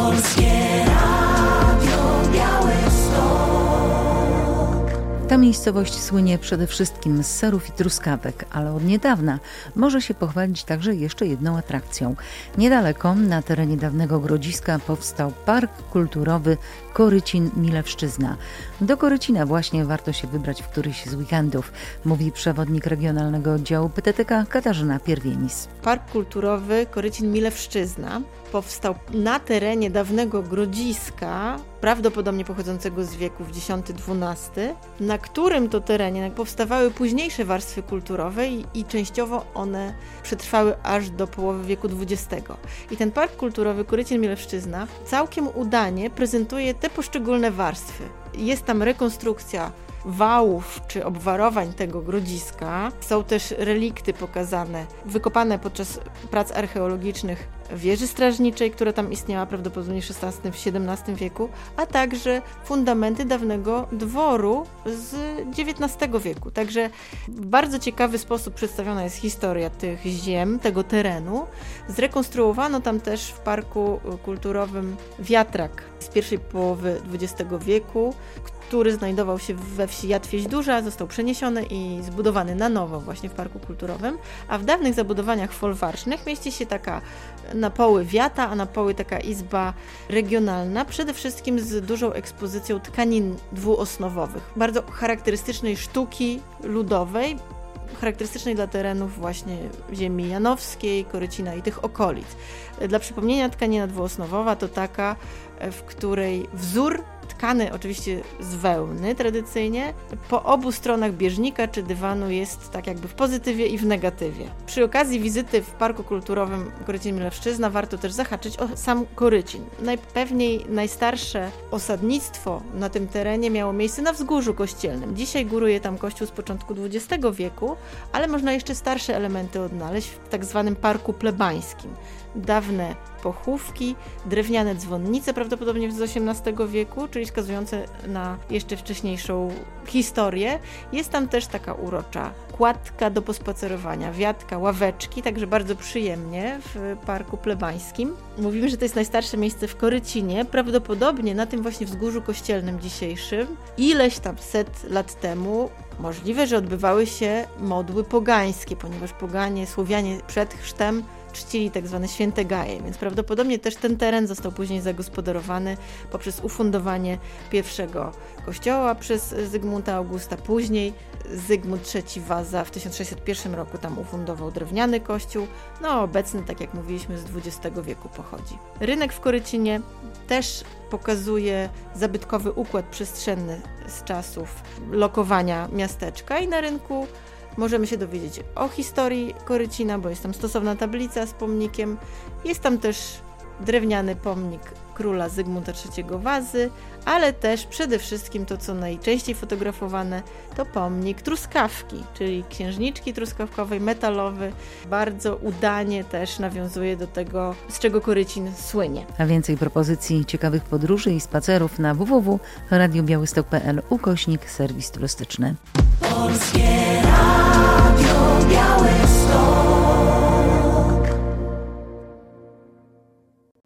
Ta miejscowość słynie przede wszystkim z serów i truskawek, ale od niedawna może się pochwalić także jeszcze jedną atrakcją. Niedaleko, na terenie dawnego Grodziska, powstał Park Kulturowy Korycin-Milewszczyzna. Do Korycina właśnie warto się wybrać w któryś z weekendów, mówi przewodnik Regionalnego Oddziału PTTK Katarzyna Pierwienis. Park Kulturowy Korycin-Milewszczyzna powstał na terenie dawnego Grodziska, prawdopodobnie pochodzącego z wieków X-XII, na którym to terenie powstawały późniejsze warstwy kulturowe i częściowo one przetrwały aż do połowy wieku XX. I ten Park Kulturowy Korycin-Milewszczyzna całkiem udanie prezentuje te poszczególne warstwy. Jest tam rekonstrukcja wałów czy obwarowań tego Grodziska. Są też relikty pokazane, wykopane podczas prac archeologicznych wieży strażniczej, która tam istniała prawdopodobnie w XVI-XVII wieku, a także fundamenty dawnego dworu z XIX wieku. Także w bardzo ciekawy sposób przedstawiona jest historia tych ziem, tego terenu. Zrekonstruowano tam też w Parku Kulturowym wiatrak z pierwszej połowy XX wieku, który znajdował się we wsi Jadwieź Duża, został przeniesiony i zbudowany na nowo właśnie w Parku Kulturowym, a w dawnych zabudowaniach folwarcznych mieści się taka na poły wiata, a na poły taka izba regionalna, przede wszystkim z dużą ekspozycją tkanin dwuosnowowych, bardzo charakterystycznej sztuki ludowej, charakterystycznej dla terenów właśnie ziemi janowskiej, Korycina i tych okolic. Dla przypomnienia, tkanina dwuosnowowa to taka, w której wzór tkany oczywiście z wełny tradycyjnie, po obu stronach bieżnika czy dywanu jest tak jakby w pozytywie i w negatywie. Przy okazji wizyty w Parku Kulturowym Korycin-Milewszczyzna warto też zahaczyć o sam Korycin. Najpewniej najstarsze osadnictwo na tym terenie miało miejsce na Wzgórzu Kościelnym. Dzisiaj góruje tam kościół z początku XX wieku, ale można jeszcze starsze elementy odnaleźć w tak zwanym Parku Plebańskim. Dawne pochówki, drewniane dzwonnice prawdopodobnie z XVIII wieku, czyli wskazujące na jeszcze wcześniejszą historię. Jest tam też taka urocza kładka do pospacerowania, wiatka, ławeczki, także bardzo przyjemnie w Parku Plebańskim. Mówimy, że to jest najstarsze miejsce w Korycinie, prawdopodobnie na tym właśnie Wzgórzu Kościelnym dzisiejszym. Ileś tam set lat temu możliwe, że odbywały się modły pogańskie, ponieważ poganie, Słowianie przed chrztem czcili tak zwane święte gaje, więc prawdopodobnie też ten teren został później zagospodarowany poprzez ufundowanie pierwszego kościoła przez Zygmunta Augusta. Później Zygmunt III Waza w 1601 roku tam ufundował drewniany kościół. No obecny, tak jak mówiliśmy, z XX wieku pochodzi. Rynek w Korycinie też pokazuje zabytkowy układ przestrzenny z czasów lokowania miasteczka i na rynku możemy się dowiedzieć o historii Korycina, bo jest tam stosowna tablica z pomnikiem. Jest tam też drewniany pomnik króla Zygmunta III Wazy, ale też przede wszystkim to, co najczęściej fotografowane, to pomnik truskawki, czyli księżniczki truskawkowej, metalowy. Bardzo udanie też nawiązuje do tego, z czego Korycin słynie. A więcej propozycji ciekawych podróży i spacerów na www.radiobiałystok.pl/serwis turystyczny. Polskie Radio Białystok.